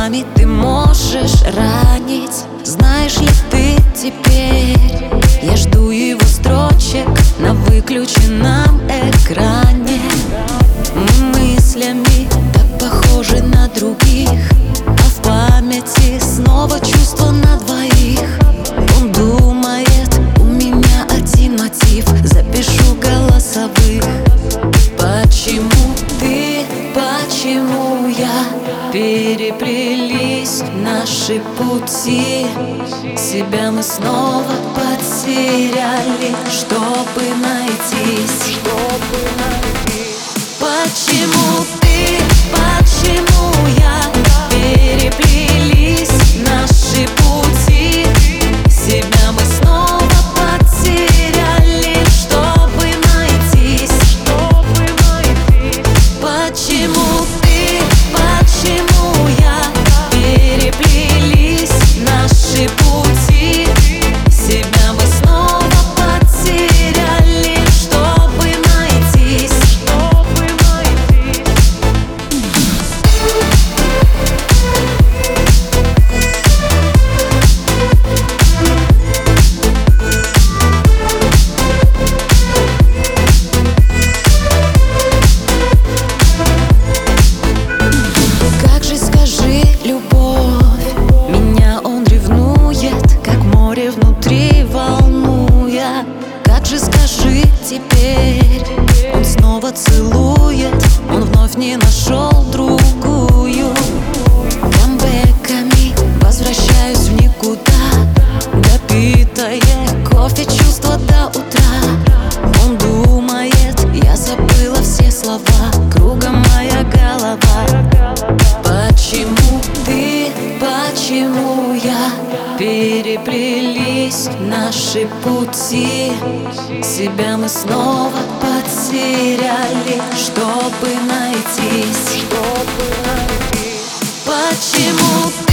словами ты можешь ранить. Знаешь ли ты теперь, я жду его строчек на выключенном экране. Мы мыслями так похожи на других, а в памяти снова чувство на двоих. Он думает, у меня один мотив, запишу голосовых. Почему ты, почему я, переплелись наши пути. Себя мы снова потеряли, чтобы найтись. Почему ты, почему я, переплелись наши пути. Себя мы снова потеряли, чтобы найтись. Почему ты, почему я, переплелись наши пути. Себя мы снова потеряли, чтобы найтись. Как же, скажи, любовь, меня он ревнует, как море внутри волнуя. Как же, скажи, теперь он снова целует, он вновь не нашел другую. Камбэками возвращаюсь в никуда, допитая кофе чувства до утра. Он думает, я забыла все слова, кругом моя голова. Почему ты, почему я, переплелись наши пути. Себя мы снова потеряли, чтобы найтись. Почему